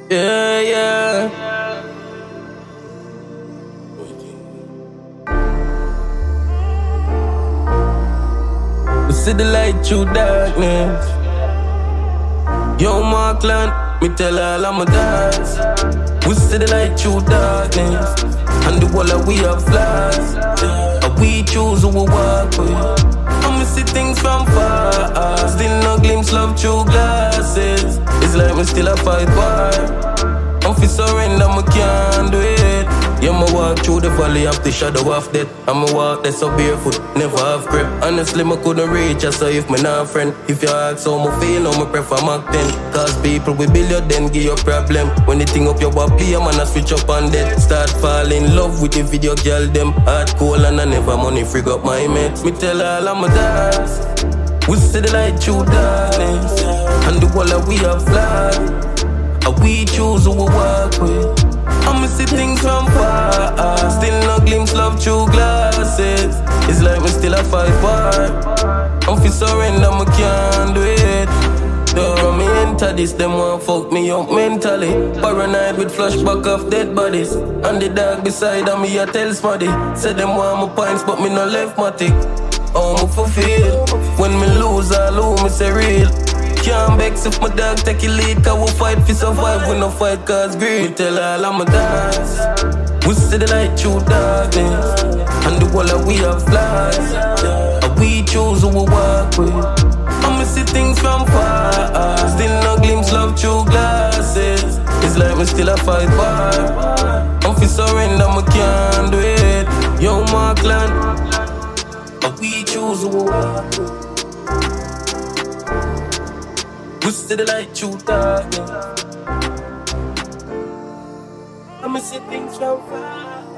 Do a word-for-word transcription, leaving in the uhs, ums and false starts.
Yeah, yeah. We see the light through darkness. Yo, Markland, me tell all of my dogs. We see the light through darkness. And the wall of we have flaws. And we choose who we walk with. And we see things from far. Still no glimpse love through glasses. It's like me still a fight war. I'm fi surrender, me can't do it. Yeah, me walk through the valley of the shadow of death. And me walk there so barefoot, never have grip. Honestly, me couldn't reach you, so if me not friend. If you ask how me feel, how me prefer Mac ten. Cause people will build you, then give you problem. When you think up your body, play, man, I switch up on that. Start fall in love with the video girl, them. Hard cold and I never money, frig up my mates. Me tell all of my dogs, we see the light through darkness. And the wall of we have flaws. And we choose who we walk with. And me see things from far. Still no glimpse love through glasses. It's like me still a fight war. I'm fi surrender, me can't do it. Though me enter this, them want fuck me up mentally. Paranoid with flashback of dead bodies. And the dog beside of me a tell smarty. Say them want my points but me no left my tick. How me fulfill when me lose all who me say real. Can't vex if my dog take a lead. Cause we fight for survive, we no fight cause greed. Me tell all of my dogs, we see the light through darkness. And the wall of we have flaws. And we choose who we walk with. And me see things from far. Still no glimpse love through glasses. It's like me still a fight war. I'm fi surrender, me can't do it. Yo, Markland, and we choose who we walk with. We see the light through darkness. I'ma see things from far.